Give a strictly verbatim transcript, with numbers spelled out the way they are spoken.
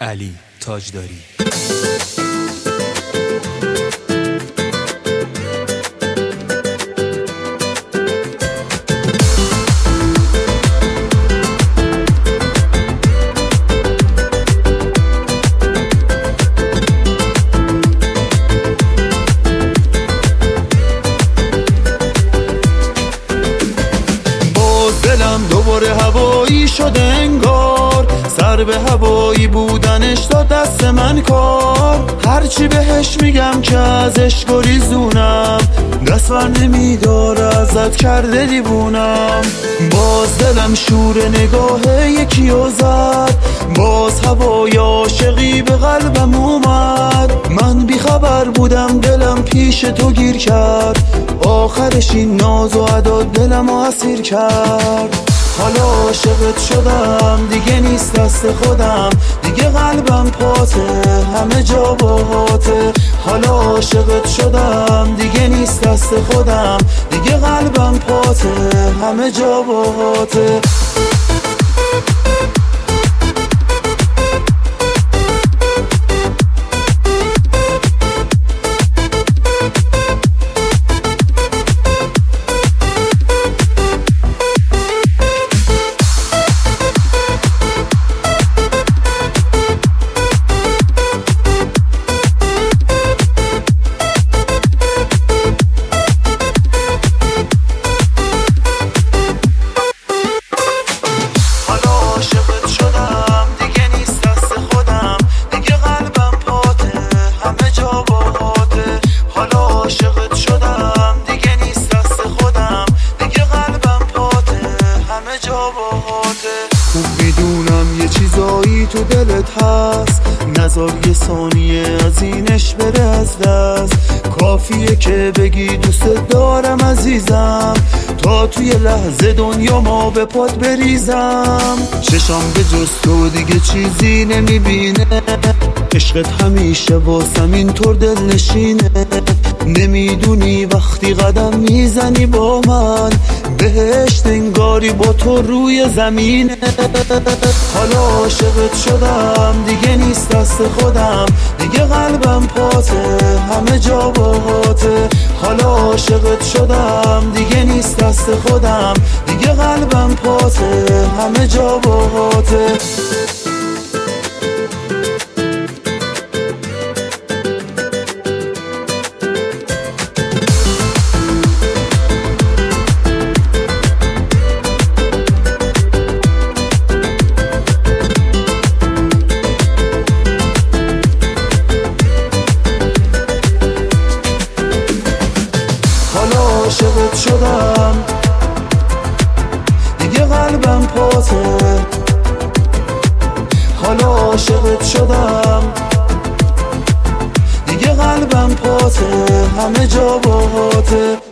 علی تاجداری. دلم دوباره هوایی شده انگار، سر به هوایی بودنش تا دست من کار. هرچی بهش میگم که ازش گریزونم، دست بر نمیداره ازت کرده دیوونم. باز دلم شور نگاه یکیو زد، باز هوای عاشقی به قلبم اومد. من بیخبر بودم دلم پیش تو گیر کرد، آخرش این ناز و ادا دلم اسیر کرد. حالا عاشقت شدم دیگه نیست دست خودم، دیگه قلبم پاته همه جا باهاته. حالا عاشقت شدم دیگه نیست دست خودم، دیگه قلبم پاته همه جا باهاته. خوب میدونم یه چیزایی تو دلت هست، نذار یه ثانیه از اینش بره از دست. کافیه که بگی دوست دارم عزیزم، تا توی لحظه دنیا ما به پات بریزم. چشم به جز تو دیگه چیزی نمیبینه، عشقت همیشه واسم اینطور دل نشینه. نمیدونی وقتی قدم میزنی با من، بهشت انگاری با تو روی زمینه. حالا عاشقت شدم دیگه نیست دست خودم، دیگه قلبم پاته همه جا باهاته. حالا عاشقت شدم دیگه نیست دست خودم، دیگه قلبم پاته همه جا باهاته. عاشقت شدم دیگه قلبم پاته. حالا عاشقت شدم دیگه قلبم پاته همه جا باهاته.